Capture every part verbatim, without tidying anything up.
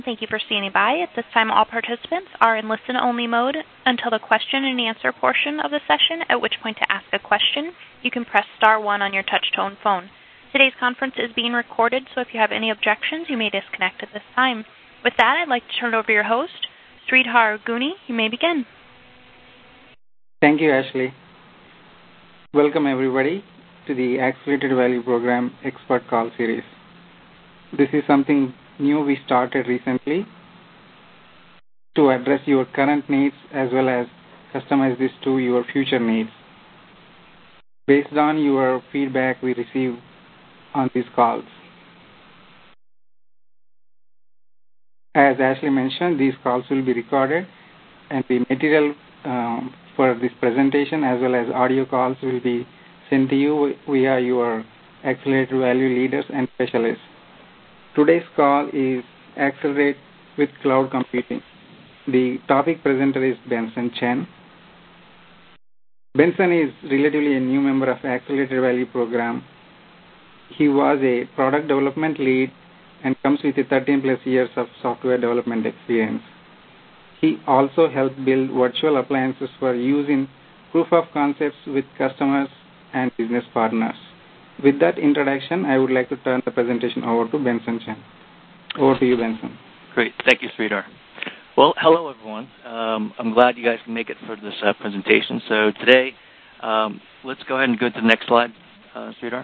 Thank you for standing by. At this time, all participants are in listen-only mode until the question and answer portion of the session, at which point to ask a question, you can press star one on your touch-tone phone. Today's conference is being recorded, so if you have any objections, you may disconnect at this time. With that, I'd like to turn it over to your host, Sridhar Guni. You may begin. Thank you, Ashley. Welcome, everybody, to the Accelerated Value Program Expert Call Series. This is something new we started recently to address your current needs as well as customize this to your future needs. Based on your feedback we receive on these calls. As Ashley mentioned, these calls will be recorded and the material um, for this presentation as well as audio calls will be sent to you via your Accelerated Value leaders and specialists. Today's call is Accelerate with Cloud Computing. The topic presenter is Benson Chen. Benson is relatively a new member of Accelerated Value Program. He was a product development lead and comes with a thirteen plus years of software development experience. He also helped build virtual appliances for use in proof of concepts with customers and business partners. With that introduction, I would like to turn the presentation over to Benson Chen. Over to you, Benson. Great. Thank you, Sridhar. Well, hello, everyone. Um, I'm glad you guys can make it for this uh, presentation. So today, um, let's go ahead and go to the next slide, uh, Sridhar.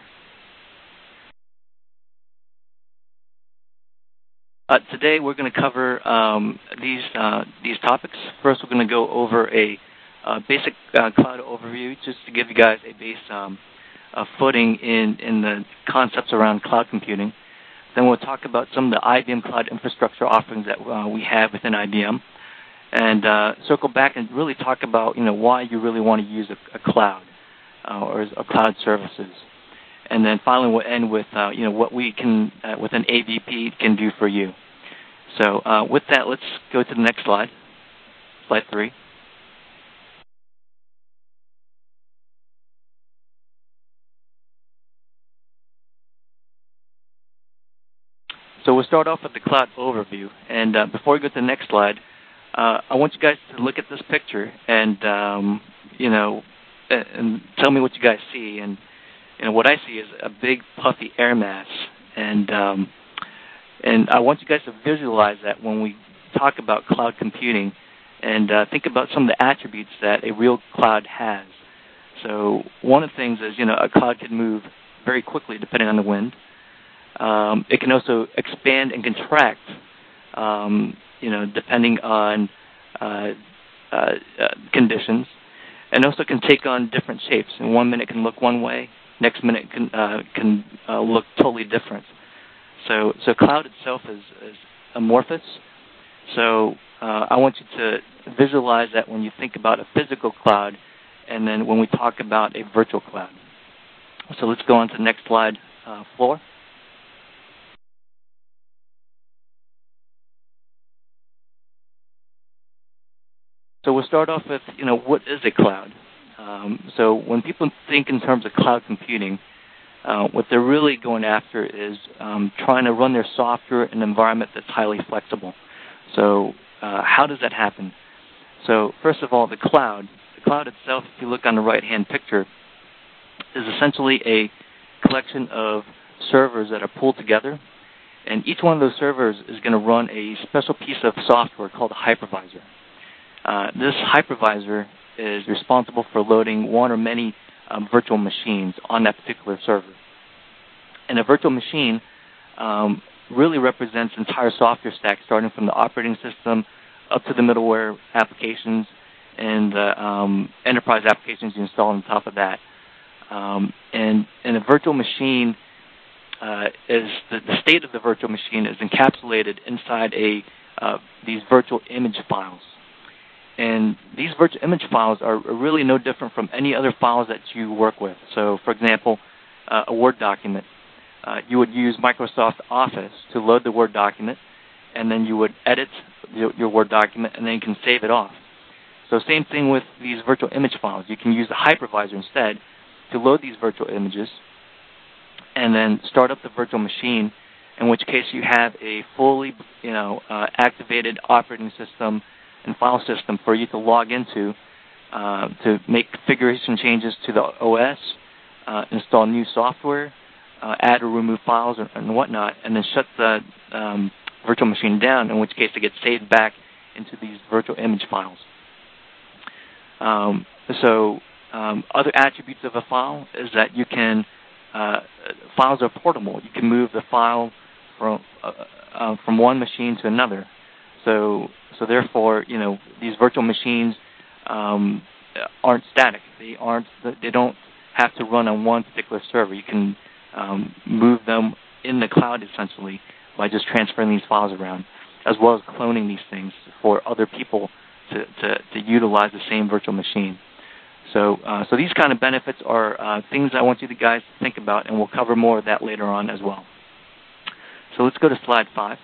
Uh, today, we're going to cover um, these uh, these topics. First, we're going to go over a uh, basic uh, cloud overview, just to give you guys a base um, uh, footing in, in the concepts around cloud computing. Then we'll talk about some of the I B M cloud infrastructure offerings that uh, we have within I B M, and uh, circle back and really talk about you know why you really want to use a, a cloud uh, or a cloud services. And then finally, we'll end with uh, you know what we can, uh, with an A V P, can do for you. So uh, with that, let's go to the next slide, slide three. So we'll start off with the cloud overview. And uh, before we go to the next slide, uh, I want you guys to look at this picture and um, you know and tell me what you guys see. And you know what I see is a big puffy air mass, and um, and I want you guys to visualize that when we talk about cloud computing, and uh, think about some of the attributes that a real cloud has. So one of the things is you know a cloud can move very quickly depending on the wind. Um, it can also expand and contract, um, you know, depending on uh, uh, uh, conditions, and also can take on different shapes. In one minute, it can look one way. Next minute, it can uh, can uh, look totally different. So, so cloud itself is, is amorphous. So, uh, I want you to visualize that when you think about a physical cloud, and then when we talk about a virtual cloud. So, let's go on to the next slide, uh, Floor. So we'll start off with, you know, what is a cloud? Um, so when people think in terms of cloud computing, uh, what they're really going after is um, trying to run their software in an environment that's highly flexible. So uh, how does that happen? So first of all, the cloud. The cloud itself, if you look on the right-hand picture, is essentially a collection of servers that are pulled together. And each one of those servers is going to run a special piece of software called a hypervisor. Uh, this hypervisor is responsible for loading one or many um, virtual machines on that particular server. And a virtual machine um, really represents the entire software stack, starting from the operating system up to the middleware applications and the um, enterprise applications you install on top of that. Um, and, and a virtual machine uh, is the, the state of the virtual machine is encapsulated inside a uh, these virtual image files. And these virtual image files are really no different from any other files that you work with. So, for example, uh, a Word document. Uh, you would use Microsoft Office to load the Word document, and then you would edit your, your Word document, and then you can save it off. So same thing with these virtual image files. You can use the hypervisor instead to load these virtual images, and then start up the virtual machine, in which case you have a fully, you know, uh, activated operating system and file system for you to log into uh, to make configuration changes to the O S, uh, install new software, uh, add or remove files and, and whatnot, and then shut the um, virtual machine down, in which case it gets saved back into these virtual image files. Um, so um, other attributes of a file is that you can, uh, files are portable. You can move the file from uh, uh, from one machine to another. So so therefore, you know, these virtual machines um, aren't static. They aren't. They don't have to run on one particular server. You can um, move them in the cloud essentially by just transferring these files around, as well as cloning these things for other people to, to, to utilize the same virtual machine. So uh, so these kind of benefits are uh, things I want you guys to think about, and we'll cover more of that later on as well. So let's go to slide five.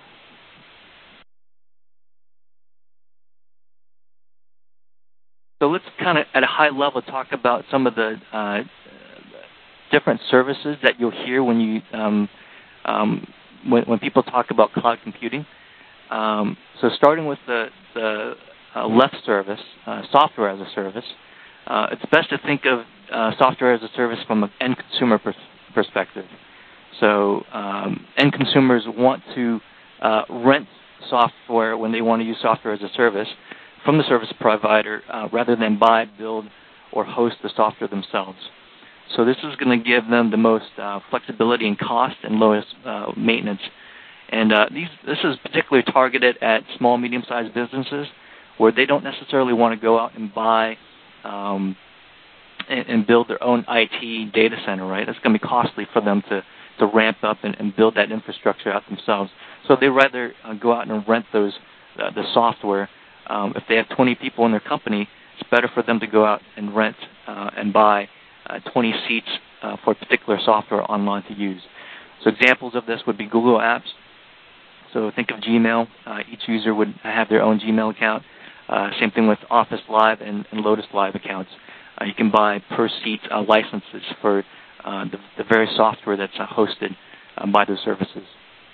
So let's kind of, at a high level, talk about some of the uh, different services that you'll hear when you um, um, when, when people talk about cloud computing. Um, so starting with the, the uh, left service, uh, software as a service, uh, it's best to think of uh, software as a service from an end consumer pers- perspective. So um, end consumers want to uh, rent software when they want to use software as a service from the service provider uh, rather than buy, build, or host the software themselves. So this is going to give them the most uh, flexibility in cost and lowest uh, maintenance. And uh, these, this is particularly targeted at small, medium-sized businesses where they don't necessarily want to go out and buy um, and, and build their own I T data center, right? That's going to be costly for them to, to ramp up and, and build that infrastructure out themselves. So they'd rather uh, go out and rent those uh, the software. Um, if they have twenty people in their company, it's better for them to go out and rent uh, and buy uh, twenty seats uh, for particular software online to use. So examples of this would be Google Apps. So think of Gmail. Uh, each user would have their own Gmail account. Uh, same thing with Office Live and, and Lotus Live accounts. Uh, you can buy per seat uh, licenses for uh, the, the very software that's uh, hosted uh, by those services.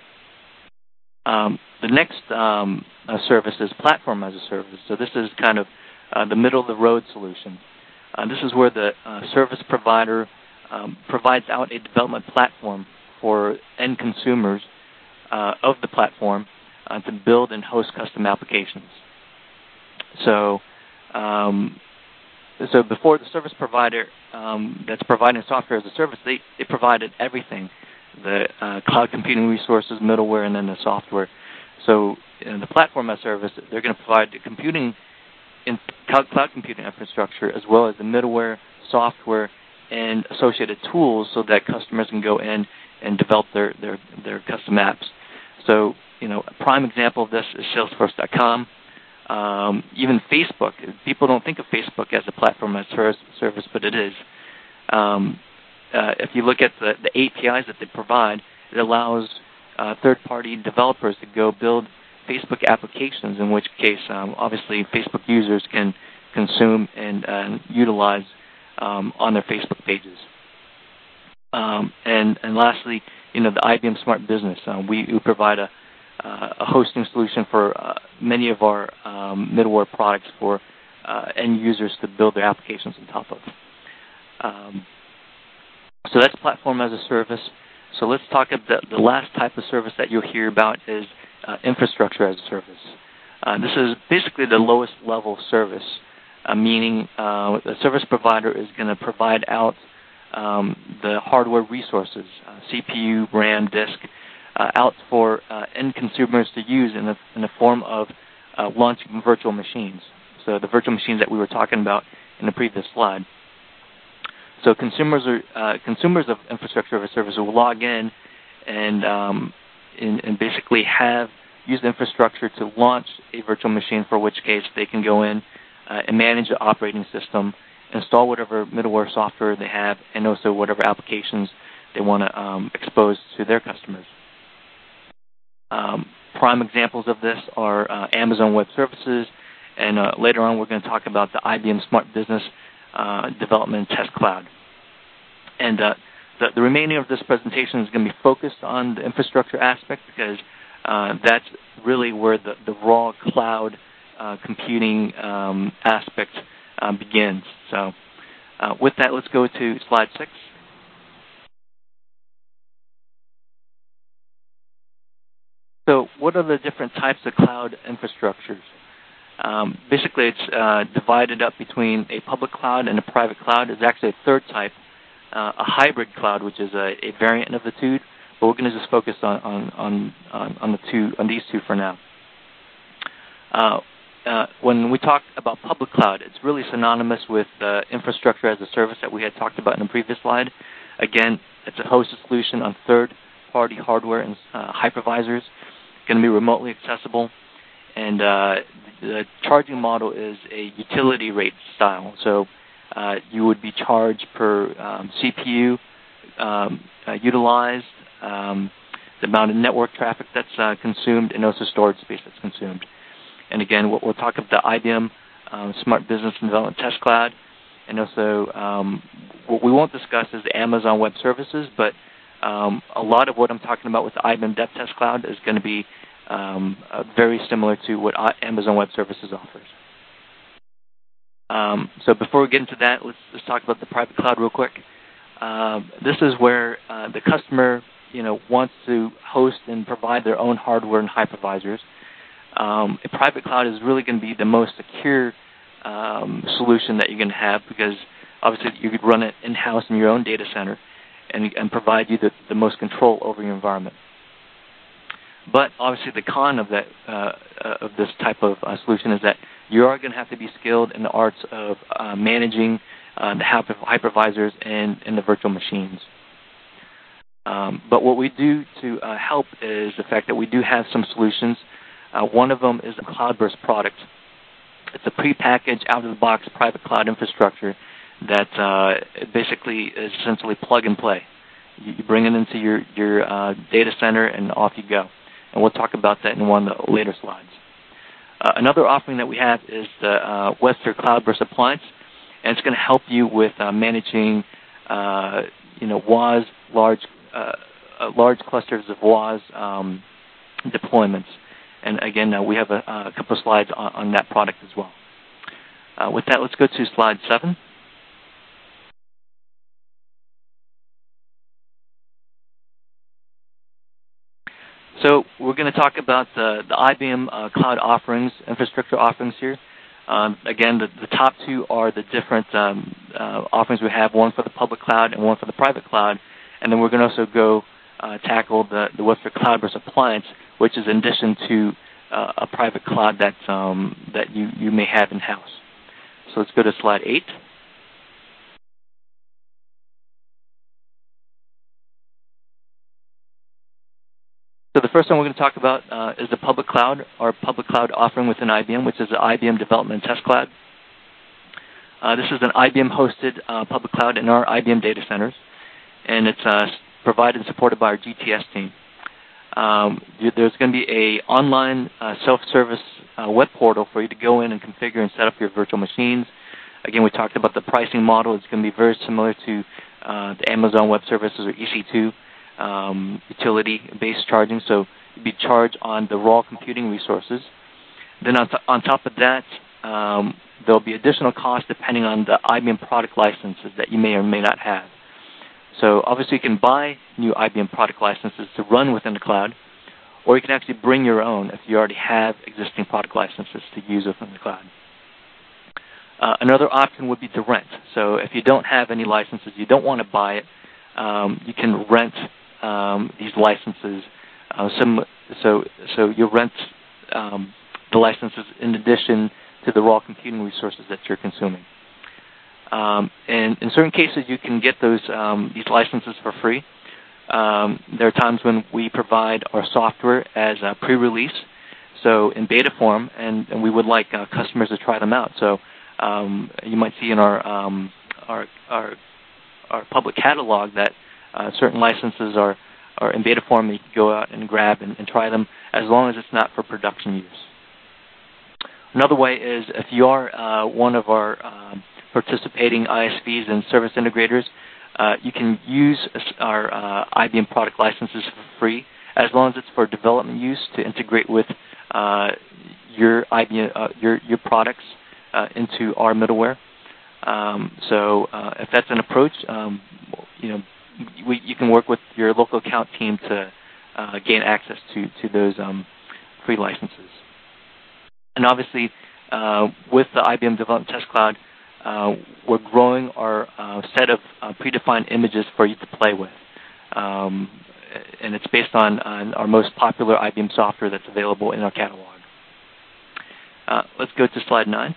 Um, the next um, uh, service is platform as a service. So this is kind of uh, the middle-of-the-road solution. Uh, this is where the uh, service provider um, provides out a development platform for end consumers uh, of the platform uh, to build and host custom applications. So, um, so before the service provider um, that's providing software as a service, they, they provided everything. The uh, cloud computing resources, middleware, and then the software. So in the platform as a service, they're going to provide the computing, in cloud, cloud computing infrastructure, as well as the middleware, software, and associated tools so that customers can go in and develop their, their, their custom apps. So, you know, a prime example of this is Salesforce dot com. Um, even Facebook. People don't think of Facebook as a platform as a service, but it is. Um, Uh, if you look at the, the A P Is that they provide, it allows uh, third-party developers to go build Facebook applications, in which case, um, obviously, Facebook users can consume and uh, utilize um, on their Facebook pages. Um, and, and lastly, you know, the I B M Smart Business. Uh, we, we provide a, uh, a hosting solution for uh, many of our um, middleware products for uh, end users to build their applications on top of. Um, So that's platform as a service. So let's talk about the last type of service that you'll hear about is uh, infrastructure as a service. Uh, this is basically the lowest level service, uh, meaning uh, the service provider is going to provide out um, the hardware resources, uh, C P U, RAM, disk, uh, out for uh, end consumers to use in the, in the form of uh, launching virtual machines. So the virtual machines that we were talking about in the previous slide. So consumers are uh, consumers of infrastructure as a service will log in and, um, and and basically have use the infrastructure to launch a virtual machine. For which case they can go in uh, and manage the operating system, install whatever middleware software they have, and also whatever applications they want to um, expose to their customers. Um, prime examples of this are uh, Amazon Web Services, and uh, later on we're going to talk about the I B M Smart Business Uh, development test cloud. And uh, the, the remaining of this presentation is going to be focused on the infrastructure aspect because uh, that's really where the, the raw cloud uh, computing um, aspect uh, begins. So uh, with that, let's go to slide six. So what are the different types of cloud infrastructures? Um, basically, it's uh, divided up between a public cloud and a private cloud. There's actually a third type, uh, a hybrid cloud, which is a, a variant of the two. But we're going to just focus on on on, on, on the two on these two for now. Uh, uh, when we talk about public cloud, it's really synonymous with uh, infrastructure as a service that we had talked about in the previous slide. Again, it's a hosted solution on third-party hardware and uh, hypervisors. Going to be remotely accessible, and uh, the charging model is a utility rate style. So uh, you would be charged per um, C P U um, uh, utilized, um, the amount of network traffic that's uh, consumed, and also storage space that's consumed. And again, we'll, we'll talk about the I B M um, Smart Business and Development Test Cloud, and also um, what we won't discuss is the Amazon Web Services, but um, a lot of what I'm talking about with the I B M Dev Test Cloud is going to be um, uh, very similar to what Amazon Web Services offers. Um, so before we get into that, let's, let's talk about the private cloud real quick. Um, this is where uh, the customer, you know, wants to host and provide their own hardware and hypervisors. Um, a private cloud is really going to be the most secure um, solution that you're going to have because obviously you could run it in-house in your own data center and, and provide you the, the most control over your environment. But obviously the con of that uh, of this type of uh, solution is that you are going to have to be skilled in the arts of uh, managing uh, the hypervisors and, and the virtual machines. Um, but what we do to uh, help is the fact that we do have some solutions. Uh, one of them is a Cloudburst product. It's a prepackaged, out-of-the-box private cloud infrastructure that uh, basically is essentially plug and play. You, you bring it into your, your uh, data center and off you go. And we'll talk about that in one of the later slides. Uh, another offering that we have is the uh, WebSphere Cloudburst Appliance, and it's going to help you with uh, managing, uh, you know, W A S, large, uh, uh, large clusters of W A S um, deployments. And again, uh, we have a, a couple of slides on, on that product as well. Uh, with that, let's go to slide seven. So we're going to talk about the, the I B M uh, cloud offerings, infrastructure offerings here. Um, again, the, the top two are the different um, uh, offerings we have, one for the public cloud and one for the private cloud. And then we're going to also go uh, tackle the, the WebSphere Cloudburst Appliance, which is in addition to uh, a private cloud that, um, that you, you may have in-house. So let's go to slide eight. So the first one we're going to talk about uh, is the public cloud, or public cloud offering within I B M, which is the I B M Development and Test Cloud. Uh, this is an I B M-hosted uh, public cloud in our I B M data centers, and it's uh, provided and supported by our G T S team. Um, there's going to be a online uh, self-service uh, web portal for you to go in and configure and set up your virtual machines. Again, we talked about the pricing model. It's going to be very similar to uh, the Amazon Web Services or E C two. Um, utility-based charging, so you'd be charged on the raw computing resources. Then on, on top of that, um, there'll be additional costs depending on the I B M product licenses that you may or may not have. So obviously you can buy new I B M product licenses to run within the cloud, or you can actually bring your own if you already have existing product licenses to use within the cloud. Uh, another option would be to rent. So if you don't have any licenses, you don't want to buy it, um, you can rent Um, these licenses, uh, some, so so you rent um, the licenses in addition to the raw computing resources that you're consuming. Um, and in certain cases, you can get those um, these licenses for free. Um, there are times when we provide our software as a pre-release, so in beta form, and, and we would like uh, customers to try them out. So um, you might see in our um, our, our our public catalog that Uh, certain licenses are, are in beta form that you can go out and grab and, and try them as long as it's not for production use. Another way is if you are uh, one of our um, participating I S Vs and service integrators, Uh, you can use our uh, I B M product licenses for free, as long as it's for development use to integrate with uh, your I B M, uh, your your products uh, into our middleware. Um, so uh, if that's an approach, um, you know, we, you can work with your local account team to uh, gain access to to those um, free licenses. And obviously, uh, with the I B M Development Test Cloud, uh, we're growing our uh, set of uh, predefined images for you to play with. Um, and it's based on, on our most popular I B M software that's available in our catalog. Uh, let's go to slide nine.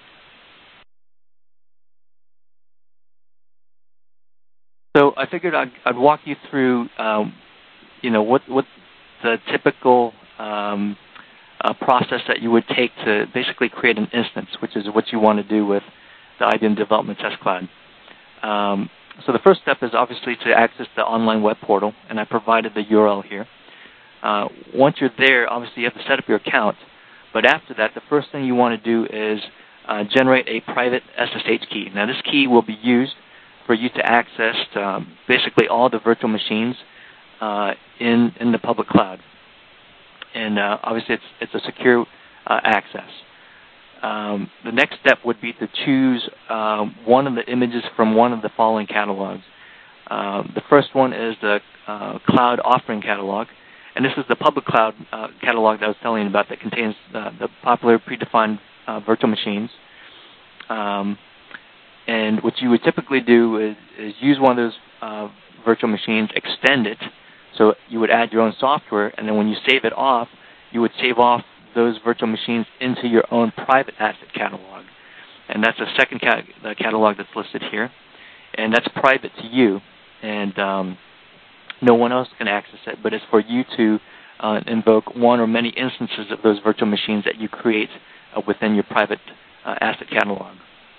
So I figured I'd, I'd walk you through, um, you know, what what the typical um, uh, process that you would take to basically create an instance, which is what you want to do with the I B M Development Test Cloud. Um, so the first step is obviously to access the online web portal, and I provided the U R L here. Uh, once you're there, obviously you have to set up your account. But after that, the first thing you want to do is uh, generate a private S S H key. Now this key will be used for you to access um, basically all the virtual machines uh, in in the public cloud, and uh, obviously it's it's a secure uh, access. Um, the next step would be to choose um, one of the images from one of the following catalogs. Uh, the first one is the uh, Cloud Offering Catalog, and this is the public cloud uh, catalog that I was telling you about that contains uh, the popular predefined uh, virtual machines. Um, And what you would typically do is, is use one of those uh, virtual machines, extend it, so you would add your own software, and then when you save it off, you would save off those virtual machines into your own private asset catalog. And that's a second cat the catalog that's listed here. And that's private to you, and um, no one else can access it, but it's for you to uh, invoke one or many instances of those virtual machines that you create uh, within your private uh, asset catalog.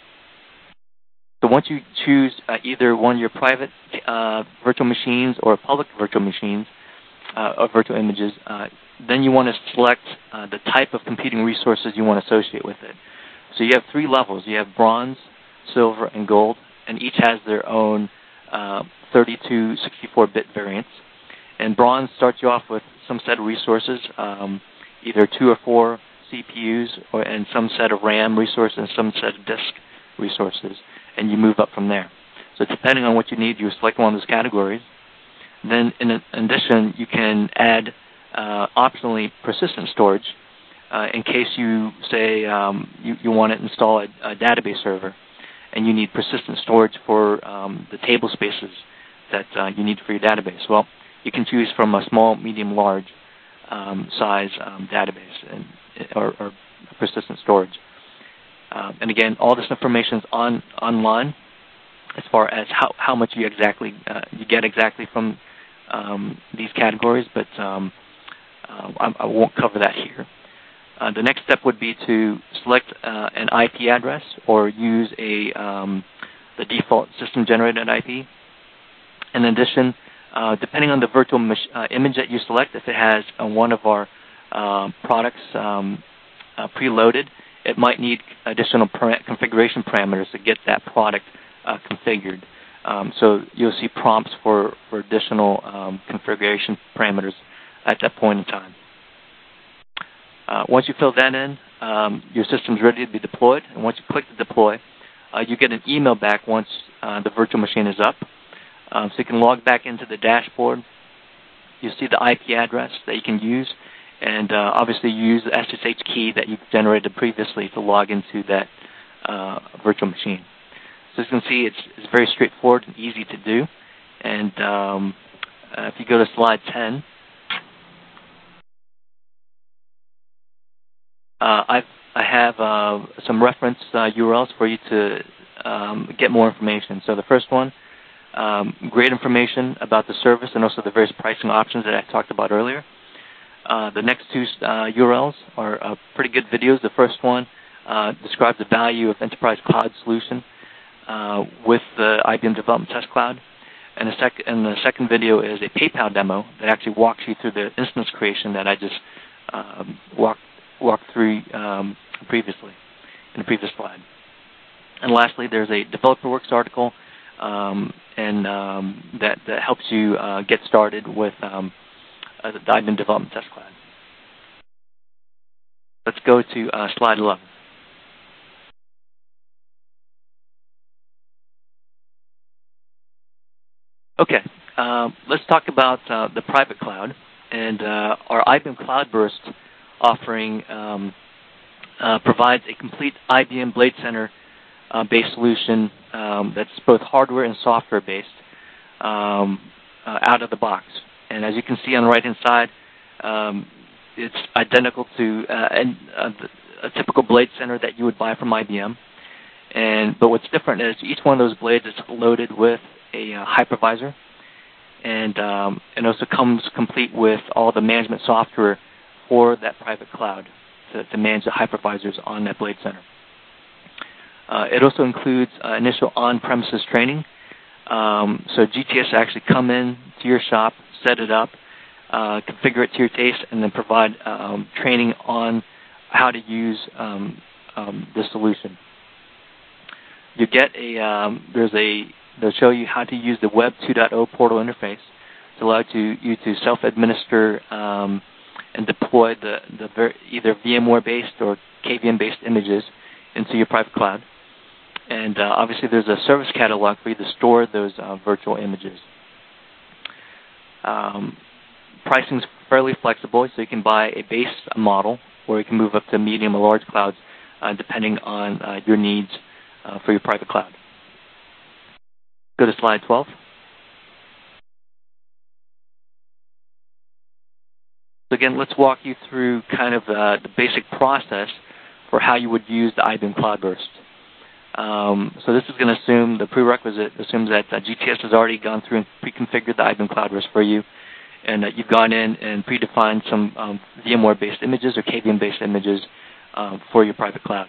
So once you choose uh, either one of your private uh, virtual machines or public virtual machines uh, or virtual images, uh, then you want to select uh, the type of computing resources you want to associate with it. So you have three levels. You have bronze, silver, and gold, and each has their own uh, thirty-two sixty-four bit variants. And bronze starts you off with some set of resources, um, either two or four C P Us, or, and some set of RAM resources, and some set of disk resources, and you move up from there. So depending on what you need, you select one of those categories. Then in addition, you can add uh, optionally persistent storage uh, in case you say um, you, you want to install a, a database server and you need persistent storage for um, the table spaces that uh, you need for your database. Well, you can choose from a small, medium, large um, size um, database and, or, or persistent storage. Um, and again, all this information is on online as far as how, how much you exactly uh, you get exactly from um, these categories, but um, uh, I, I won't cover that here. Uh, the next step would be to select uh, an I P address or use a um, the default system-generated I P. In addition, uh, depending on the virtual mach- uh, image that you select, if it has uh, one of our uh, products um, uh, preloaded, it might need additional par- configuration parameters to get that product uh, configured. Um, so you'll see prompts for, for additional um, configuration parameters at that point in time. Uh, once you fill that in, um, your system's ready to be deployed. And once you click to deploy, uh, you get an email back once uh, the virtual machine is up. Um, so you can log back into the dashboard. You'll see the I P address that you can use. And uh, obviously you use the S S H key that you generated previously to log into that uh, virtual machine. So as you can see, it's, it's very straightforward and easy to do. And um, uh, if you go to slide ten, uh, I've, I have uh, some reference uh, U R Ls for you to um, get more information. So the first one, um, great information about the service and also the various pricing options that I talked about earlier. Uh, the next two uh, U R Ls are uh, pretty good videos. The first one uh, describes the value of Enterprise Cloud Solution uh, with the I B M Development Test Cloud. And the, sec- and the second video is a PayPal demo that actually walks you through the instance creation that I just um, walked, walked through um, previously, in the previous slide. And lastly, there's a DeveloperWorks article um, and um, that, that helps you uh, get started with um, uh, the I B M Development Test Cloud. Let's go to uh, slide eleven. Okay, um, let's talk about uh, the private cloud. And uh, our I B M Cloudburst offering um, uh, provides a complete I B M Blade Center uh, based solution um, that's both hardware and software based um, uh, out of the box. And as you can see on the right-hand side, um, it's identical to uh, an, uh, a typical Blade Center that you would buy from I B M. And but what's different is each one of those blades is loaded with a uh, hypervisor. And um, it also comes complete with all the management software for that private cloud to, to manage the hypervisors on that Blade Center. Uh, it also includes uh, initial on-premises training. Um, so G T S actually come in to your shop, set it up, uh, configure it to your taste, and then provide um, training on how to use um, um, the solution. You get a um, there's a They'll show you how to use the Web two point oh portal interface to allow you, you to self-administer um, and deploy the, the ver either VMware-based or K V M-based images into your private cloud. And uh, obviously there's a service catalog for you to store those uh, virtual images. Um, pricing is fairly flexible, so you can buy a base model, or you can move up to medium or large clouds uh, depending on uh, your needs uh, for your private cloud. Go to slide twelve. So again, let's walk you through kind of uh, the basic process for how you would use the I B M Cloudburst. Um, so this is going to assume, the prerequisite assumes that uh, G T S has already gone through and pre-configured the I B M Cloudburst for you, and that you've gone in and predefined some um, VMware-based images or K V M-based images um, for your private cloud.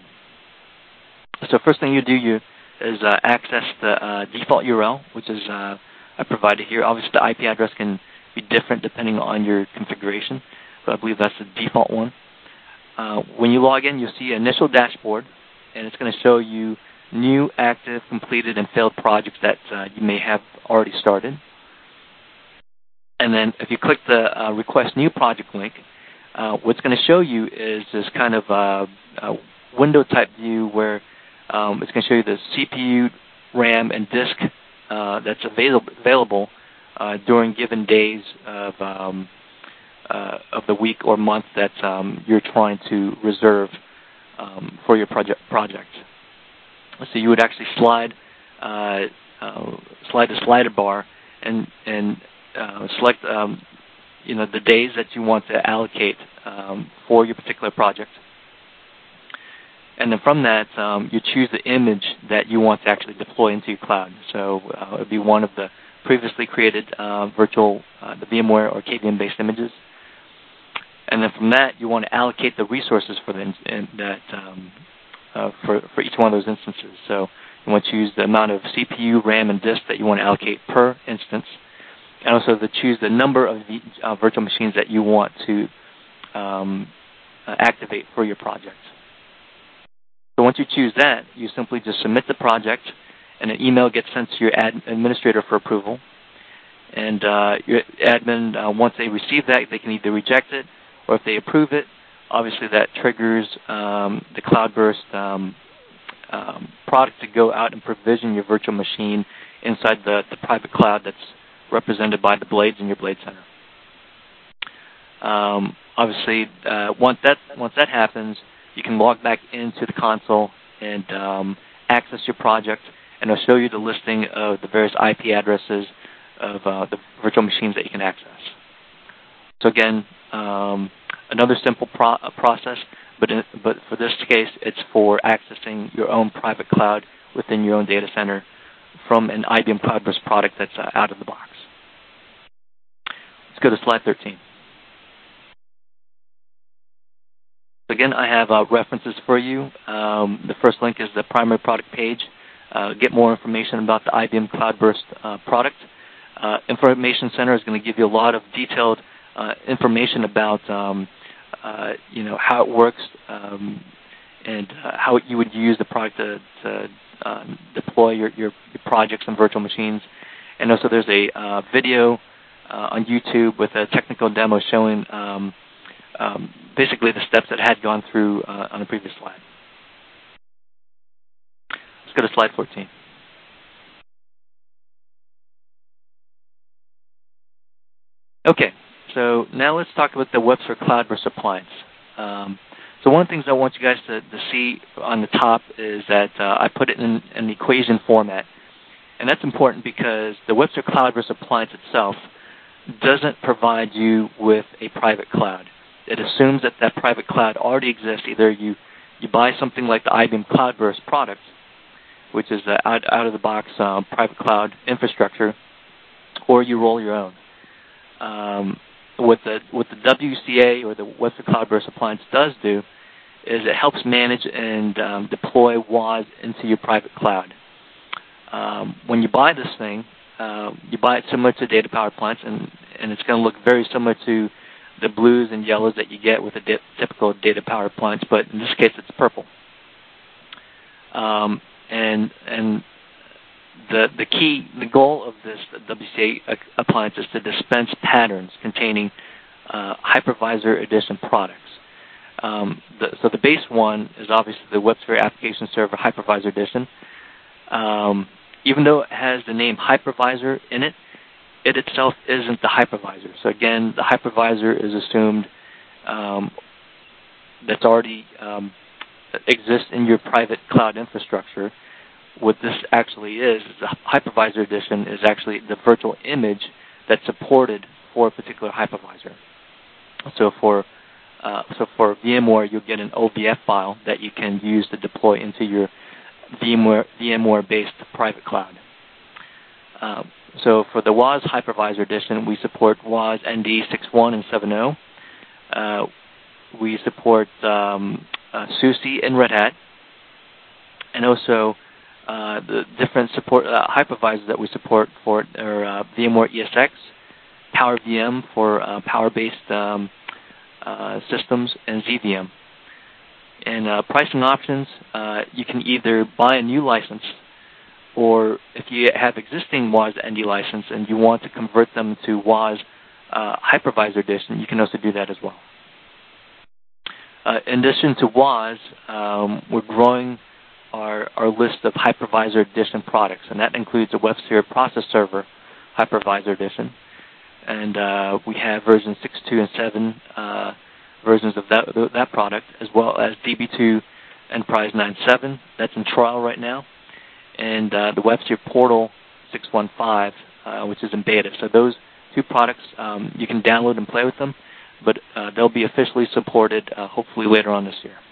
So first thing you do, you is uh, access the uh, default U R L, which is uh, I provided here. Obviously, the I P address can be different depending on your configuration, but I believe that's the default one. Uh, when you log in, you'll see an initial dashboard, and it's going to show you new, active, completed, and failed projects that uh, you may have already started. And then if you click the uh, Request New Project link, uh, what's going to show you is this kind of uh, uh, window-type view where Um, it's going to show you the C P U, RAM, and disk uh, that's available available uh, during given days of um, uh, of the week or month that um, you're trying to reserve um, for your project. Project. So you would actually slide uh, uh, slide the slider bar and and uh, select um, you know the days that you want to allocate um, for your particular project. And then from that, um, you choose the image that you want to actually deploy into your cloud. So uh, it would be one of the previously created uh, virtual, uh, the VMware or K V M-based images. And then from that, you want to allocate the resources for the in, in that um, uh, for for each one of those instances. So you want to choose the amount of C P U, RAM, and disk that you want to allocate per instance, and also to choose the number of the, uh, virtual machines that you want to um, uh, activate for your project. So once you choose that, you simply just submit the project, and an email gets sent to your ad administrator for approval. And uh, your admin, uh, once they receive that, they can either reject it, or if they approve it, obviously that triggers um, the Cloudburst um, um, product to go out and provision your virtual machine inside the, the private cloud that's represented by the blades in your Blade Center. Um, obviously, uh, once that once that happens, you can log back into the console and um, access your project, and it'll show you the listing of the various I P addresses of uh, the virtual machines that you can access. So again, um, another simple pro process, but in, but for this case, it's for accessing your own private cloud within your own data center from an I B M Cloudburst product that's uh, out of the box. Let's go to slide thirteen. Again, I have uh, references for you. Um, the first link is the primary product page. Uh, get more information about the I B M Cloudburst uh, product. Uh, Information Center is going to give you a lot of detailed uh, information about um, uh, you know how it works um, and uh, how you would use the product to, to uh, deploy your, your, your projects and virtual machines. And also there's a uh, video uh, on YouTube with a technical demo showing um, um, basically the steps that I had gone through uh, on the previous slide. Let's go to slide fourteen. Okay, so now let's talk about the WebSphere Cloud versus Appliance. Um, so one of the things I want you guys to, to see on the top is that uh, I put it in an equation format. And that's important because the WebSphere Cloud versus Appliance itself doesn't provide you with a private cloud. It assumes that that private cloud already exists. Either you, you buy something like the I B M Cloudburst product, which is the out, out-of-the-box uh, private cloud infrastructure, or you roll your own. Um, what the what the W C A or the WebSphere Cloud versus Appliance does do is it helps manage and um, deploy W A S into your private cloud. Um, when you buy this thing, uh, you buy it similar to Data Power Appliance, and, and it's going to look very similar to the blues and yellows that you get with a di- typical Data Power Appliance, but in this case it's purple. Um, and and the the key, the goal of this W C A appliance is to dispense patterns containing uh, Hypervisor Edition products. Um, the, so the base one is obviously the WebSphere Application Server Hypervisor Edition. Um, even though it has the name hypervisor in it, it itself isn't the hypervisor. So again, the hypervisor is assumed um, that's already um, exists in your private cloud infrastructure. What this actually is, is the hypervisor edition is actually the virtual image that's supported for a particular hypervisor. So for uh, so for VMware, you'll get an O V F file that you can use to deploy into your VMware, VMware-based private cloud. Uh, so for the W A S Hypervisor Edition, we support W A S N D six point one and seven point zero. Uh, we support um, uh, SUSE and Red Hat, and also uh, the different support uh, hypervisors that we support for it are uh, VMware E S X, PowerVM for uh, power-based um, uh, systems, and Z V M. And uh, pricing options, uh, you can either buy a new license, or if you have existing W A S N D license and you want to convert them to W A S uh, Hypervisor Edition, you can also do that as well. Uh, in addition to W A S, um, we're growing our, our list of Hypervisor Edition products, and that includes a WebSphere Process Server Hypervisor Edition. And uh, we have version six point two and seven uh, versions of that, that product, as well as D B two Enterprise nine point seven. That's in trial right now. And uh, the WebSphere Portal six point one five, uh, which is in beta. So those two products, um, you can download and play with them, but uh, they'll be officially supported uh, hopefully later on this year.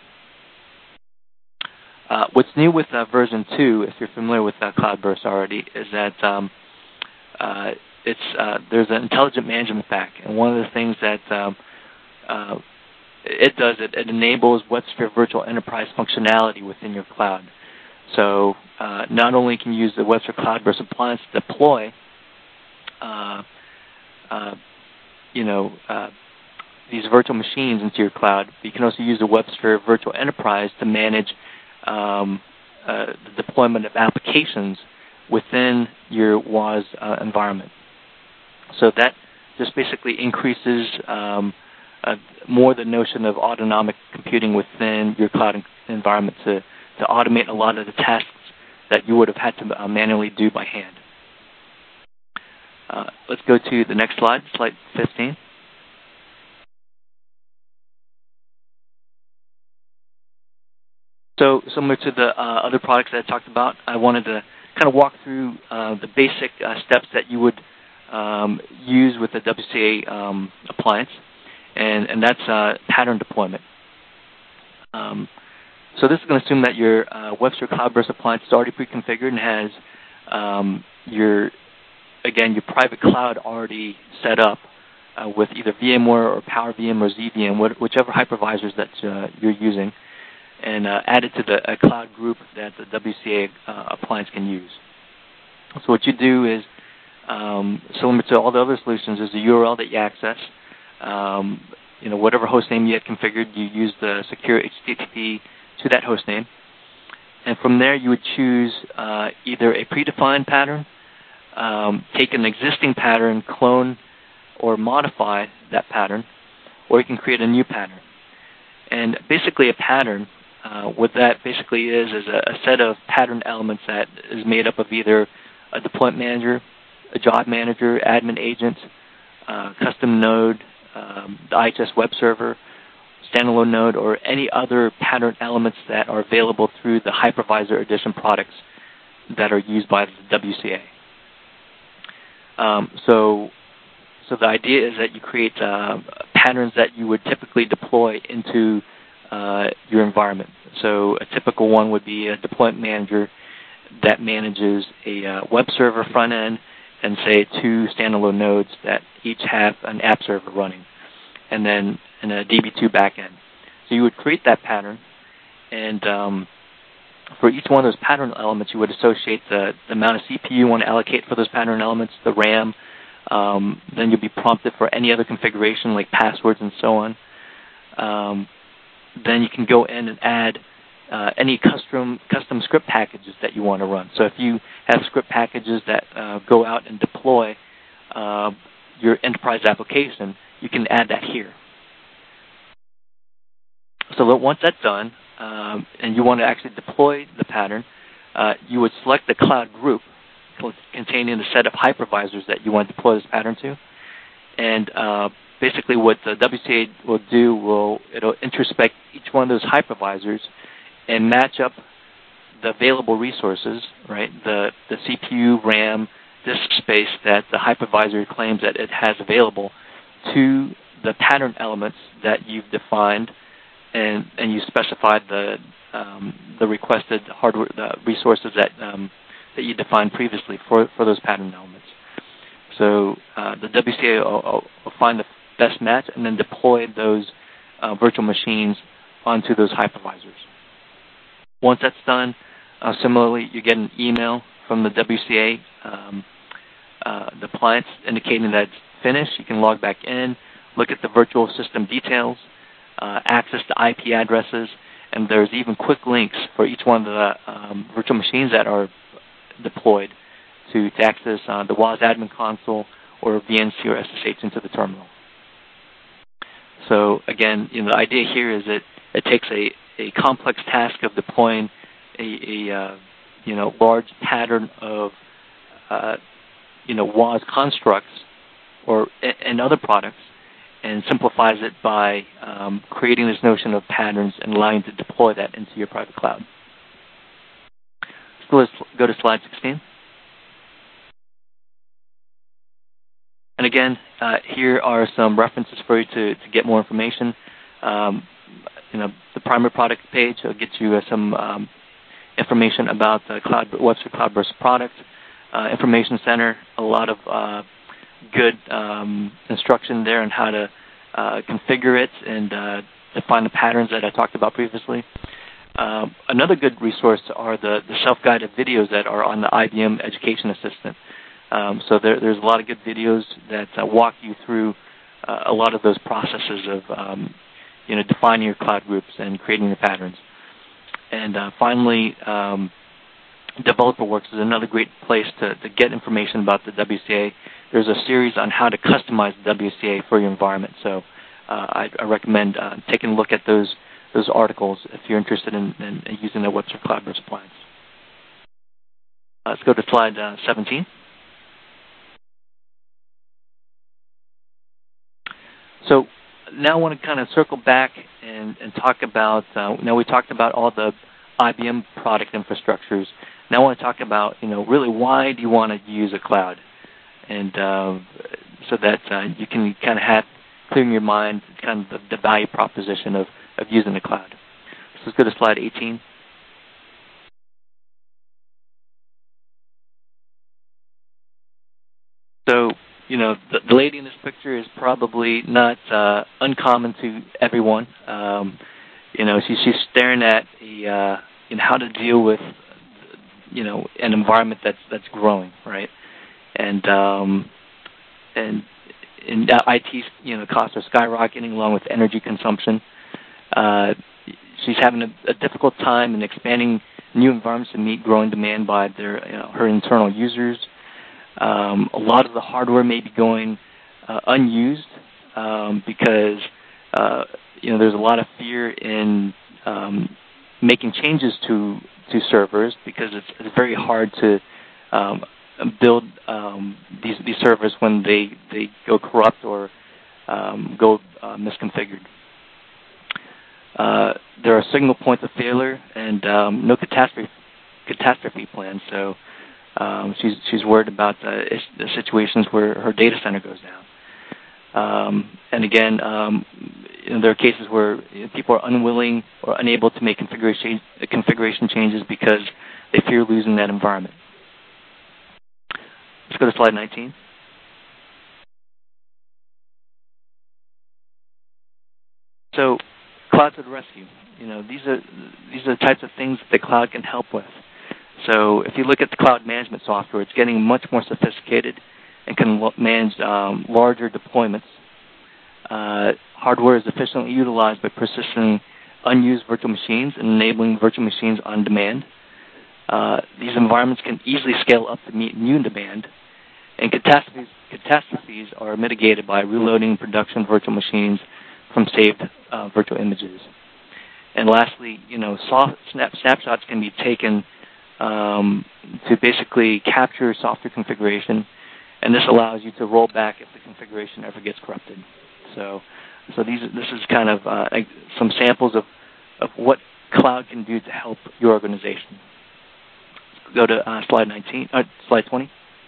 Uh, what's new with uh, version two, if you're familiar with uh, Cloudburst already, is that um, uh, it's uh, there's an intelligent management pack, and one of the things that um, uh, it does, it, it enables WebSphere Virtual Enterprise functionality within your cloud. So uh, not only can you use the WebSphere Cloudburst appliance to deploy, uh, uh, you know, uh, these virtual machines into your cloud, but you can also use the WebSphere Virtual Enterprise to manage um, uh, the deployment of applications within your W A S uh, environment. So that just basically increases um, uh, more the notion of autonomic computing within your cloud environment to, to automate a lot of the tasks that you would have had to uh, manually do by hand. Uh, let's go to the next slide, slide fifteen. So similar to the uh, other products that I talked about, I wanted to kind of walk through uh, the basic uh, steps that you would um, use with the W C A um, appliance, and, and that's uh, pattern deployment. Um, so this is going to assume that your uh, WebSphere Cloudburst appliance is already pre-configured and has um, your, again, your private cloud already set up uh, with either VMware or PowerVM or Z V M, whichever hypervisors that uh, you're using, and uh, add it to the a cloud group that the W C A uh, appliance can use. So what you do is, um, similar to all the other solutions, there's a U R L that you access. Um, you know, whatever host name you had configured, you use the secure H T T P to that host name. and from there you would choose uh, either a predefined pattern, um, take an existing pattern, clone or modify that pattern, or you can create a new pattern. And basically a pattern, uh, what that basically is, is a, a set of pattern elements that is made up of either a deployment manager, a job manager, admin agent, uh, custom node, um, the I H S web server, standalone node, or any other pattern elements that are available through the Hypervisor Edition products that are used by the W C A. Um, so, so the idea is that you create uh, patterns that you would typically deploy into uh, your environment. So a typical one would be a deployment manager that manages a uh, web server front end and, say, two standalone nodes that each have an app server running, and then and a D B two backend. So you would create that pattern, and um, for each one of those pattern elements, you would associate the, the amount of C P U you want to allocate for those pattern elements, the RAM. Um, then you'll be prompted for any other configuration like passwords and so on. Um, then you can go in and add uh, any custom custom script packages that you want to run. So if you have script packages that uh, go out and deploy uh, your enterprise application, you can add that here. So that once that's done, um, and you want to actually deploy the pattern, uh, you would select the cloud group containing the set of hypervisors that you want to deploy this pattern to. And uh, basically what the W C A will do, will it'll introspect each one of those hypervisors and match up the available resources, right, the, the C P U, RAM, disk space that the hypervisor claims that it has available to the pattern elements that you've defined, and, and you specified the um, the requested hardware, the resources that um, that you defined previously for, for those pattern elements. So uh, the W C A will, will find the best match and then deploy those uh, virtual machines onto those hypervisors. Once that's done, uh, similarly, you get an email from the W C A, um, uh, the appliance indicating that it's finished. You can log back in, look at the virtual system details, uh, access the I P addresses, and there's even quick links for each one of the um, virtual machines that are deployed to, to access uh, the W A S admin console or V N C or S S H into the terminal. So again, you know, the idea here is that it takes a, a complex task of deploying a, a uh, you know large pattern of uh, you know W A S constructs or and other products, and simplifies it by um, creating this notion of patterns and allowing you to deploy that into your private cloud. So let's go to slide sixteen. And again, uh, here are some references for you to, to get more information. Um, you know, the primary product page will get you uh, some um, information about the Cloud, Webster CloudBurst product. Uh, information Center, a lot of uh, good um, instruction there on how to uh, configure it and uh, define the patterns that I talked about previously. Uh, another good resource are the, the self-guided videos that are on the I B M Education Assistant. Um, so there, there's a lot of good videos that uh, walk you through uh, a lot of those processes of um, you know, defining your cloud groups and creating the patterns. And uh, finally, um, DeveloperWorks is another great place to, to get information about the W C A. There's a series on how to customize the W C A for your environment. So uh, I, I recommend uh, taking a look at those those articles if you're interested in, in, in using the Webster CloudBurst appliance. Uh, let's go to slide uh, seventeen. So now I want to kind of circle back and, and talk about, uh, now we talked about all the I B M product infrastructures. Now I want to talk about, you know, really why do you want to use a cloud? And uh, so that uh, you can kind of have clear in your mind kind of the, the value proposition of, of using the cloud. So let's go to slide eighteen. So, you know, the, the lady in this picture is probably not uh, uncommon to everyone. Um, you know, she, she's staring at a, uh, you know, how to deal with, you know, an environment that's that's growing, right? And um, and in I T, you know, costs are skyrocketing along with energy consumption. Uh, she's having a, a difficult time in expanding new environments to meet growing demand by their you know, her internal users. Um, a lot of the hardware may be going uh, unused um, because uh, you know there's a lot of fear in um, making changes to to servers because it's, it's very hard to um, build um, these these servers when they, they go corrupt or um, go uh, misconfigured. Uh, there are signal points of failure and um, no catastrophe catastrophe plan. So um, she's she's worried about the, the situations where her data center goes down. Um, and again, um, you know, there are cases where people are unwilling or unable to make configuration configuration changes because they fear losing that environment. Let's go to slide nineteen. So, cloud to the rescue. You know, these are these are the types of things that the cloud can help with. So, if you look at the cloud management software, it's getting much more sophisticated and can lo- manage um, larger deployments. Uh, hardware is efficiently utilized by persisting unused virtual machines and enabling virtual machines on demand. Uh, these environments can easily scale up to meet new demand, and catastrophes, catastrophes are mitigated by reloading production virtual machines from saved uh, virtual images. And lastly, you know, soft snap, snapshots can be taken um, to basically capture software configuration, and this allows you to roll back if the configuration ever gets corrupted. So, so these this is kind of uh, some samples of, of what cloud can do to help your organization. Go to uh, slide nineteen, uh, slide twenty.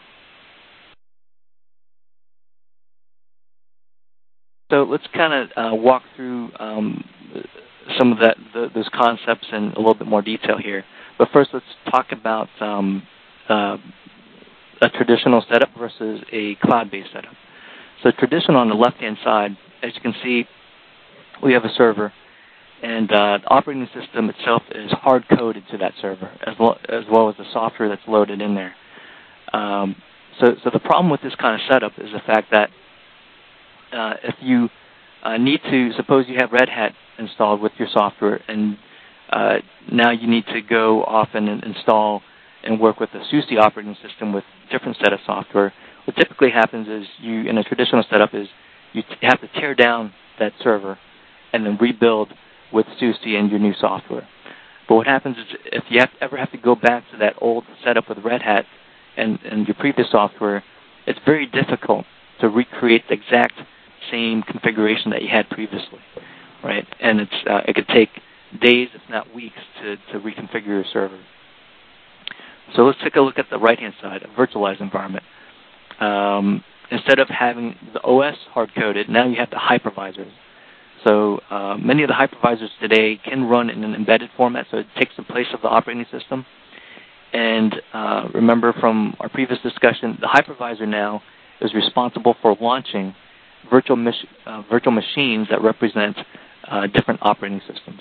So let's kind of uh, walk through um, some of that the, those concepts in a little bit more detail here. But first, let's talk about um, uh, a traditional setup versus a cloud-based setup. So traditional on the left-hand side, as you can see, we have a server, and uh, the operating system itself is hard-coded to that server, as well, as well as the software that's loaded in there. Um, so, so the problem with this kind of setup is the fact that uh, if you uh, need to, suppose you have Red Hat installed with your software, and uh, now you need to go off and install and work with a SUSE operating system with a different set of software. What typically happens is you, in a traditional setup, is you t- have to tear down that server and then rebuild with SUSE and your new software. But what happens is if you have, ever have to go back to that old setup with Red Hat and, and your previous software, it's very difficult to recreate the exact same configuration that you had previously, right? And it's uh, it could take days, if not weeks, to, to reconfigure your server. So let's take a look at the right-hand side, a virtualized environment. Um, instead of having the O S hard-coded, now you have the hypervisors. So uh, many of the hypervisors today can run in an embedded format, so it takes the place of the operating system. And uh, remember from our previous discussion, the hypervisor now is responsible for launching virtual, mach- uh, virtual machines that represent uh, different operating systems.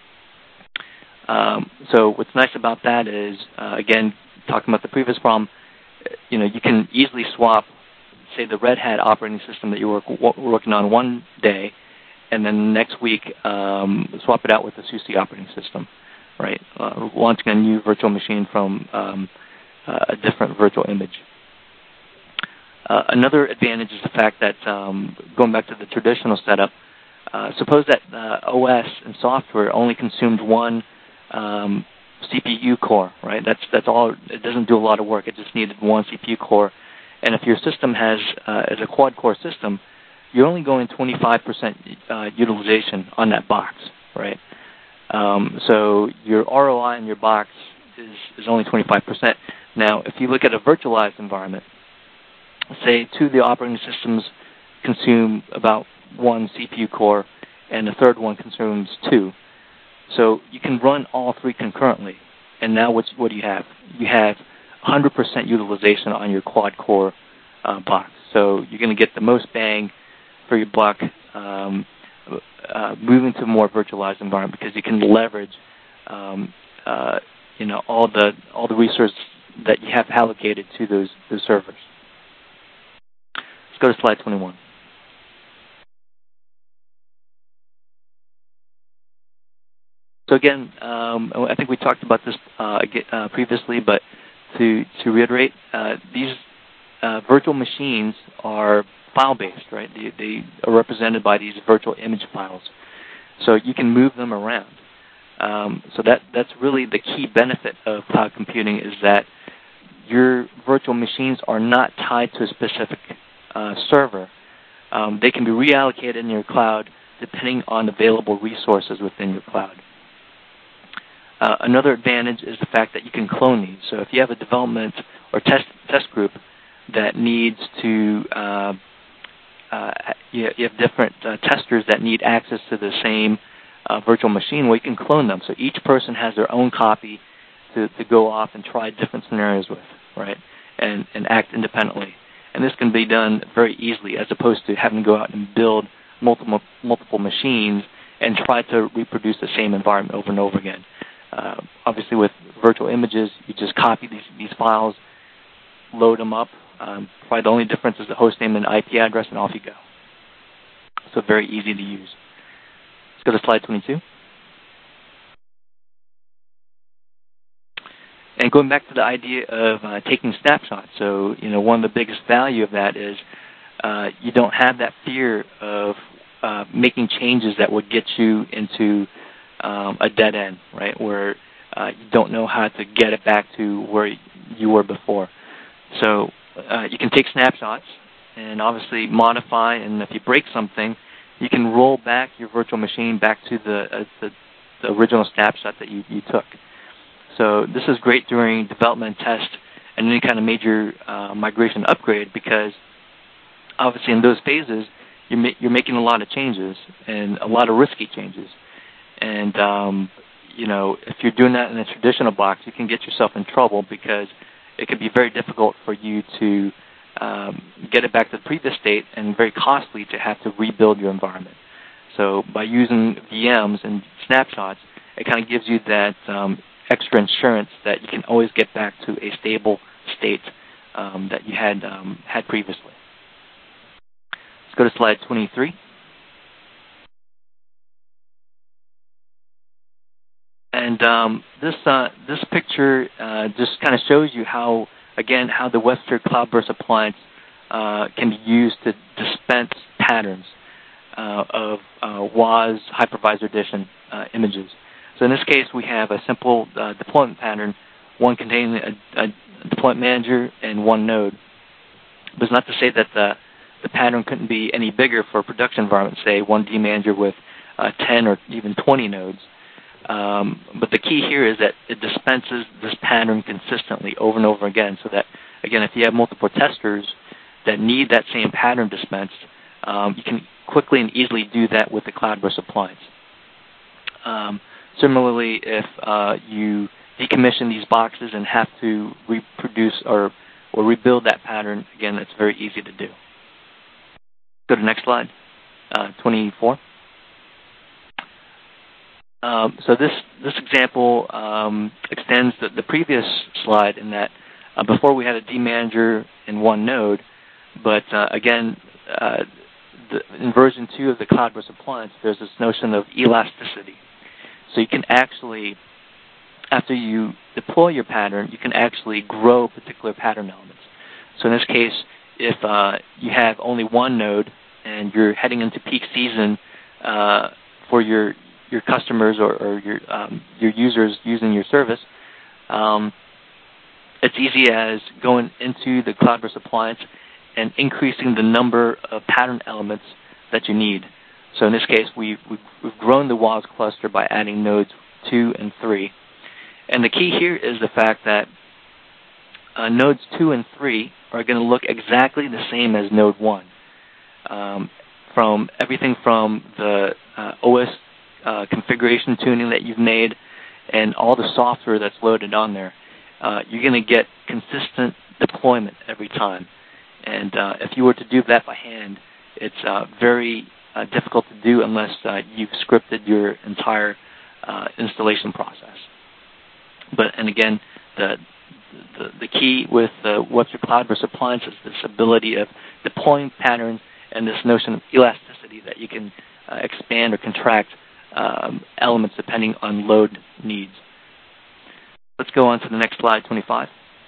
Um, so what's nice about that is, uh, again, talking about the previous problem, you know, you can easily swap, say, the Red Hat operating system that you were work, working on one day, and then next week um, swap it out with the SUSE operating system, right? Uh, launching a new virtual machine from um, uh, a different virtual image. Uh, another advantage is the fact that, um, going back to the traditional setup, uh, suppose that uh, O S and software only consumed one um, C P U core, right? That's that's all. It doesn't do a lot of work. It just needed one C P U core. And if your system has uh, is a quad-core system, you're only going twenty-five percent uh, utilization on that box, right? Um, so your R O I in your box is, is only twenty-five percent. Now, if you look at a virtualized environment, say two of the operating systems consume about one C P U core, and the third one consumes two. So you can run all three concurrently. And now what's, what do you have? You have one hundred percent utilization on your quad-core uh, box. So you're going to get the most bang for your buck um, uh, moving to a more virtualized environment because you can leverage um, uh, you know, all the all the resources that you have allocated to those, those servers. Let's go to slide twenty-one. So again, um, I think we talked about this uh, uh, previously, but to to reiterate, uh, these uh, virtual machines are file-based, right? They, they are represented by these virtual image files, so you can move them around. Um, so that that's really the key benefit of cloud computing, is that your virtual machines are not tied to a specific uh, server. Um, they can be reallocated in your cloud depending on available resources within your cloud. Uh, another advantage is the fact that you can clone these. So if you have a development or test test group that needs to, uh, uh, you, you have different uh, testers that need access to the same uh, virtual machine, well, you can clone them. So each person has their own copy to, to go off and try different scenarios with, right, and, and act independently. And this can be done very easily, as opposed to having to go out and build multiple multiple machines and try to reproduce the same environment over and over again. Uh, obviously, with virtual images, you just copy these, these files, load them up. Um, probably the only difference is the host name and I P address, and off you go. So very easy to use. Let's go to slide twenty-two. And going back to the idea of uh, taking snapshots, so you know one of the biggest value of that is uh, you don't have that fear of uh, making changes that would get you into um, a dead end, right, where uh, you don't know how to get it back to where you were before. So uh, you can take snapshots and obviously modify, and if you break something, you can roll back your virtual machine back to the, uh, the, the original snapshot that you, you took. So this is great during development, test, and any kind of major uh, migration upgrade, because obviously in those phases, you're, ma- you're making a lot of changes and a lot of risky changes. And, um, you know, if you're doing that in a traditional box, you can get yourself in trouble, because it could be very difficult for you to um, get it back to the previous state, and very costly to have to rebuild your environment. So by using V Ms and snapshots, it kind of gives you that um, extra insurance that you can always get back to a stable state um, that you had um, had previously. Let's go to slide twenty-three. And um, this uh, this picture uh, just kind of shows you how, again, how the WebSphere CloudBurst appliance uh, can be used to dispense patterns uh, of uh, W A S Hypervisor Edition uh, images. So in this case, we have a simple uh, deployment pattern, one containing a, a deployment manager and one node. But it's not to say that the, the pattern couldn't be any bigger for a production environment, say one D manager with uh, ten or even twenty nodes. Um, but the key here is that it dispenses this pattern consistently over and over again, so that, again, if you have multiple testers that need that same pattern dispensed, um, you can quickly and easily do that with the CloudBurst appliance. Um, similarly, if uh, you decommission these boxes and have to reproduce or, or rebuild that pattern, again, that's very easy to do. Go to the next slide, uh, twenty-four. Um, so this this example um, extends the, the previous slide, in that uh, before we had a D manager in one node, but uh, again, uh, the, in version two of the CloudBurst appliance, there's this notion of elasticity. So you can actually, after you deploy your pattern, you can actually grow particular pattern elements. So in this case, if uh, you have only one node and you're heading into peak season uh, for your your customers or, or your um, your users using your service, um, it's easy as going into the CloudBurst appliance and increasing the number of pattern elements that you need. So in this case, we've, we've, we've grown the W A S cluster by adding nodes two and three. And the key here is the fact that uh, nodes two and three are going to look exactly the same as node one. Um, from everything from the uh, O S Uh, configuration tuning that you've made and all the software that's loaded on there, uh, you're going to get consistent deployment every time. And uh, if you were to do that by hand, it's uh, very uh, difficult to do unless uh, you've scripted your entire uh, installation process. But and again, the the, the key with uh, WebSphere CloudBurst appliance is this ability of deploying patterns and this notion of elasticity, that you can uh, expand or contract um, elements depending on load needs. Let's go on to the next slide, twenty-five.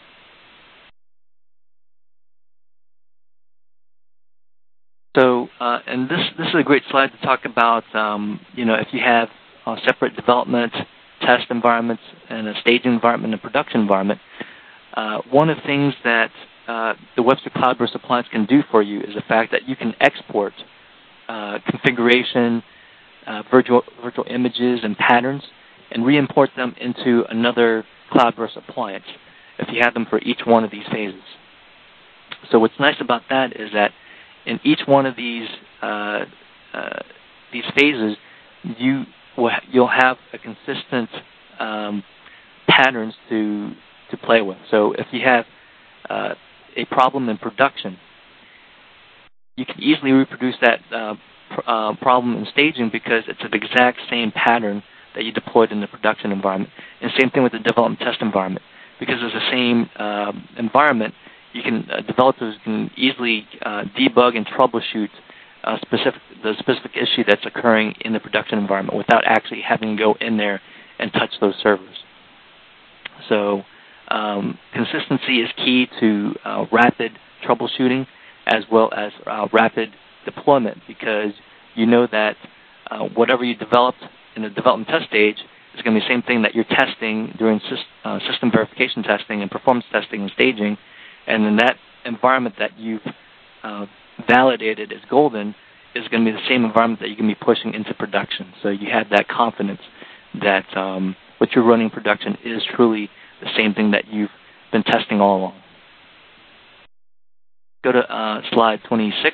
So, uh, and this this is a great slide to talk about, um, you know, if you have uh, separate development, test environments, and a staging environment and a production environment, uh, one of the things that uh, the Webster Cloudburst Appliance can do for you is the fact that you can export uh, configuration, uh, virtual, virtual images, and patterns, and re-import them into another Cloudburst appliance if you have them for each one of these phases. So what's nice about that is that in each one of these uh, uh, these phases, you will ha- you'll have a consistent um, patterns to to play with. So if you have uh, a problem in production, you can easily reproduce that uh, pr- uh, problem in staging because it's the exact same pattern that you deployed in the production environment. And same thing with the development test environment. Because it's the same uh, environment, you can uh, developers can easily uh, debug and troubleshoot uh, specific the specific issue that's occurring in the production environment without actually having to go in there and touch those servers. So um, consistency is key to uh, rapid troubleshooting as well as uh, rapid deployment, because you know that uh, whatever you developed in the development test stage is going to be the same thing that you're testing during syst- uh, system verification testing and performance testing and staging. And in that environment that you've uh, validated as golden is going to be the same environment that you're going to be pushing into production. So you have that confidence that um, what you're running in production is truly the same thing that you've been testing all along. Go to uh, slide twenty-six.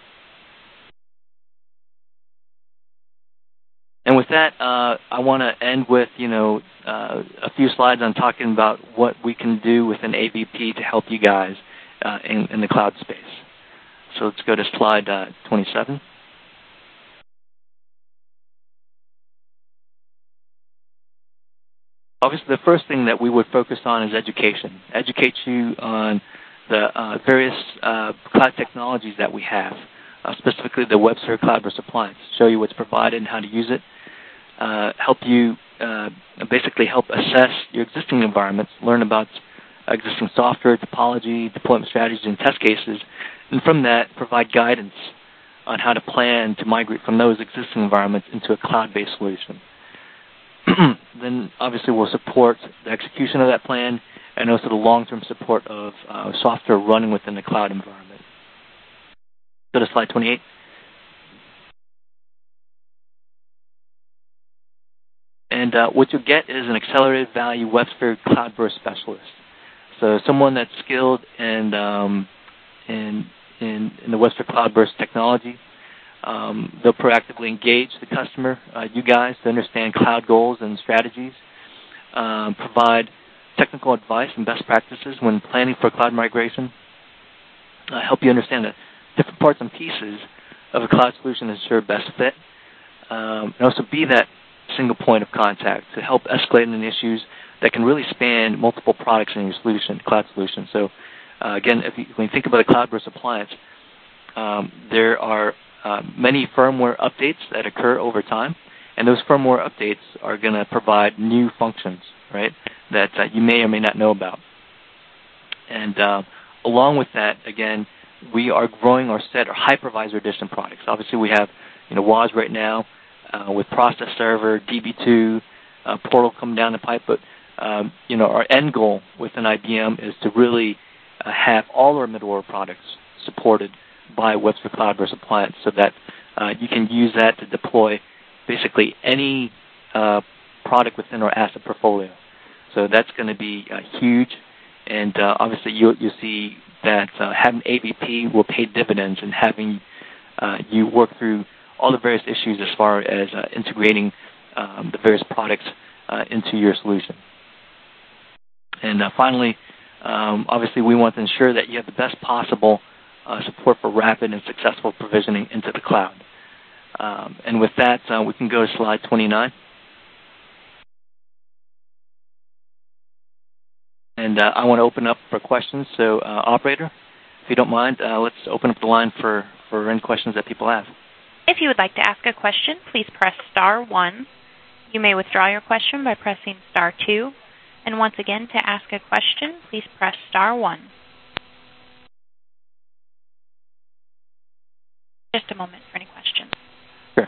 And with that, uh, I want to end with, you know, uh, a few slides on talking about what we can do within A V P to help you guys uh, in, in the cloud space. So let's go to slide uh, twenty-seven. Obviously, the first thing that we would focus on is education. Educate you on the uh, various uh, cloud technologies that we have, uh, specifically the Webster Cloudburst Appliance. Show you what's provided and how to use it. Uh, help you uh, basically help assess your existing environments, learn about existing software, topology, deployment strategies, and test cases, and from that, provide guidance on how to plan to migrate from those existing environments into a cloud-based solution. Then, obviously, we'll support the execution of that plan and also the long-term support of uh, software running within the cloud environment. Go to slide twenty-eight. And uh, what you'll get is an accelerated value WebSphere Cloudburst specialist. So someone that's skilled in um, in, in in the WebSphere Cloudburst technology. Um, they'll proactively engage the customer, uh, you guys, to understand cloud goals and strategies. Um, provide technical advice and best practices when planning for cloud migration. Uh, help you understand the different parts and pieces of a cloud solution to ensure best fit. Um, and also be that single point of contact to help escalate in issues that can really span multiple products in your solution, cloud solution. So, uh, again, if you, when you think about a Cloudburst appliance, um, there are uh, many firmware updates that occur over time, and those firmware updates are going to provide new functions, right, that uh, you may or may not know about. And uh, along with that, again, we are growing our set of hypervisor edition products. Obviously, we have, you know, W A S right now uh, with Process Server, D B two, uh, Portal coming down the pipe. But um, you know, our end goal within I B M is to really uh, have all our middleware products supported by Webster Cloudburst Appliance, so that uh, you can use that to deploy basically any uh, product within our asset portfolio. So that's going to be uh, huge, and uh, obviously you you see that uh, having A V P will pay dividends in having uh, you work through all the various issues as far as uh, integrating um, the various products uh, into your solution. And uh, finally, um, obviously we want to ensure that you have the best possible uh, support for rapid and successful provisioning into the cloud. Um, and with that, uh, we can go to slide twenty-nine. And uh, I want to open up for questions. So, uh, operator, if you don't mind, uh, let's open up the line for, for any questions that people have. If you would like to ask a question, please press star one. You may withdraw your question by pressing star two. And once again, to ask a question, please press star one. Just a moment for any questions. Sure.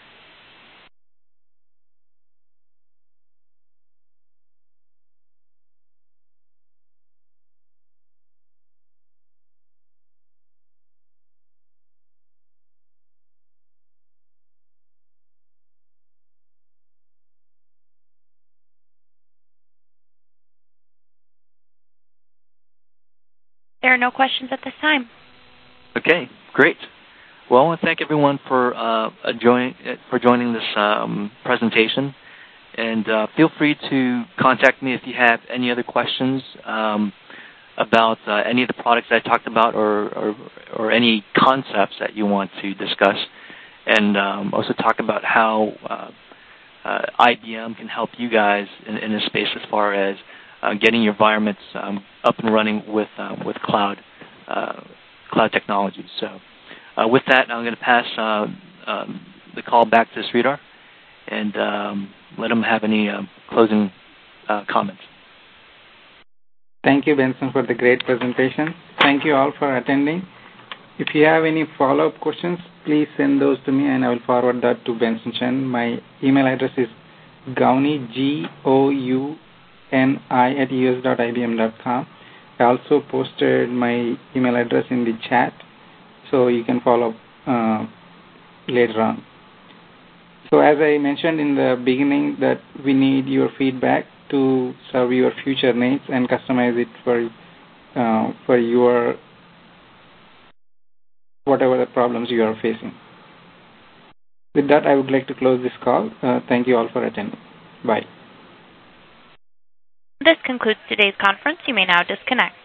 There are no questions at this time. Okay, great. Well, I want to thank everyone for uh, join, for joining this um, presentation. And uh, feel free to contact me if you have any other questions um, about uh, any of the products I talked about or, or, or any concepts that you want to discuss. And um, also talk about how uh, uh, I B M can help you guys in, in this space as far as uh, getting your environments um, up and running with uh, with cloud uh, cloud technology. So uh, with that, I'm going to pass uh, um, the call back to Sridhar and um, let him have any uh, closing uh, comments. Thank you, Benson, for the great presentation. Thank you all for attending. If you have any follow-up questions, please send those to me and I will forward that to Benson Chen. My email address is Gouni, G O U N I at U S dot I B M dot com. I also posted my email address in the chat, so you can follow uh, later on. So as I mentioned in the beginning that we need your feedback to serve your future needs and customize it for uh, for your whatever the problems you are facing. With that, I would like to close this call. Uh, thank you all for attending. Bye. This concludes today's conference. You may now disconnect.